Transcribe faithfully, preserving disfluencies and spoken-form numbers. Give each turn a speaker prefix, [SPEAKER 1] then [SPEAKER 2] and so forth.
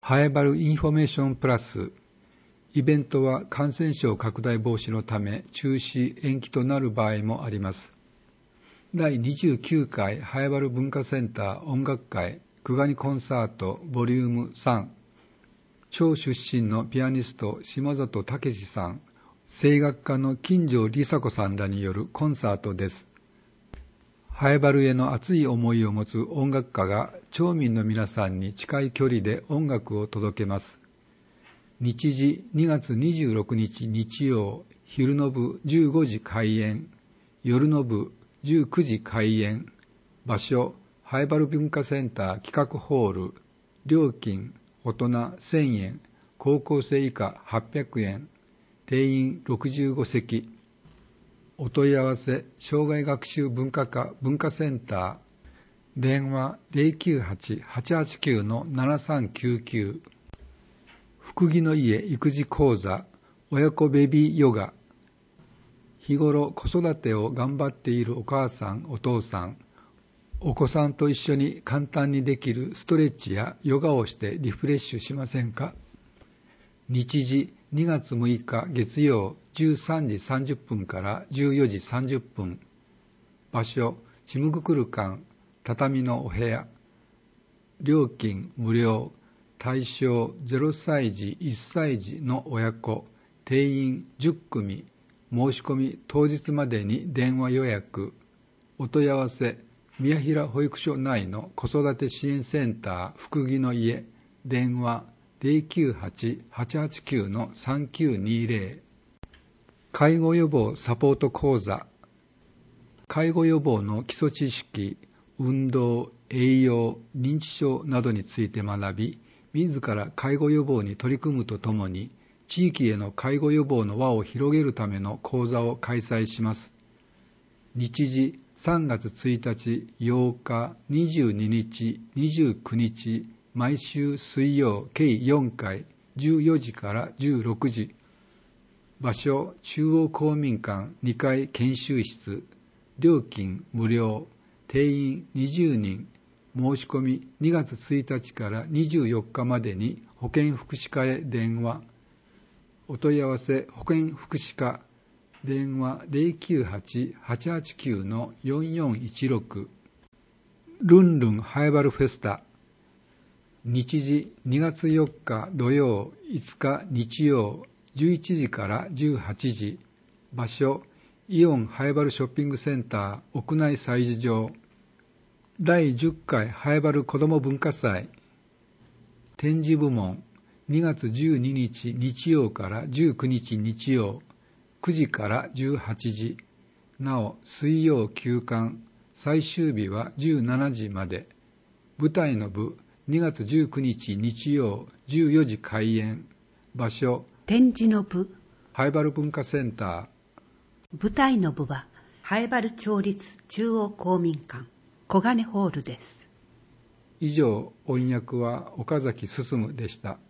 [SPEAKER 1] ハエバルインフォメーションプラス。イベントは感染症拡大防止のため中止延期となる場合もあります。だいにじゅうきゅうかいハエバル文化センター音楽会クガニコンサートボリュームさん。超出身のピアニスト島里武史さん、声楽家の金城梨紗子さんらによるコンサートです。ハエバルへの熱い思いを持つ音楽家が町民の皆さんに近い距離で音楽を届けます。日時にがつにじゅうろくにち日曜、昼の部じゅうごじ開演、夜の部じゅうくじ開演。場所、ハエバル文化センター企画ホール。料金、大人せんえん、高校生以下はっぴゃくえん。定員ろくじゅうごせき。お問い合わせ、障害学習文化課文化センター。電話 ゼロきゅうはち はちはちきゅう ななさんきゅうきゅう。福木の家育児講座、親子ベビーヨガ。日頃子育てを頑張っているお母さん、お父さん、お子さんと一緒に簡単にできるストレッチやヨガをしてリフレッシュしませんか？日時にがつむいか月曜じゅうさんじさんじゅっぷんからじゅうよじさんじゅっぷん。場所、ちむぐくる館、畳のお部屋。料金無料。対象ゼロさいじいっさいじの親子。定員じゅっくみ。申し込み当日までに電話予約。お問い合わせ、宮平保育所内の子育て支援センター福木の家。電話ゼロきゅうはち はちはちきゅう さんきゅうにゼロ。介護予防サポート講座。介護予防の基礎知識、運動、栄養、認知症などについて学び、自ら介護予防に取り組むとともに、地域への介護予防の輪を広げるための講座を開催します。日時さんがつついたち、ようか、にじゅうににち、にじゅうくにち、毎週水曜計よんかい、じゅうよじからじゅうろくじ。場所、中央公民館にかい研修室。料金無料。定員にじゅうにん。申し込みにがつついたちからにじゅうよっかまでに保健福祉課へ電話。お問い合わせ、保健福祉課。電話ゼロきゅうはち はちはちきゅう よんよんいちろく。ルンルンハエバルフェスタ。日時にがつよっか土曜、いつか日曜、じゅういちじからじゅうはちじ。場所、イオンハエバルショッピングセンター屋内催事場。だいじゅっかいハエバル子ども文化祭。展示部門、にがつじゅうににち日曜からじゅうくにち日曜、くじからじゅうはちじ。なお、水曜休館。最終日はじゅうしちじまで。舞台の部、にがつじゅうくにち日曜、じゅうよじ開演。場所、
[SPEAKER 2] 展示の部、
[SPEAKER 1] ハエバル文化センター。
[SPEAKER 2] 舞台の部は、ハエバル町立中央公民館、小金ホールです。
[SPEAKER 1] 以上、音訳は岡崎進でした。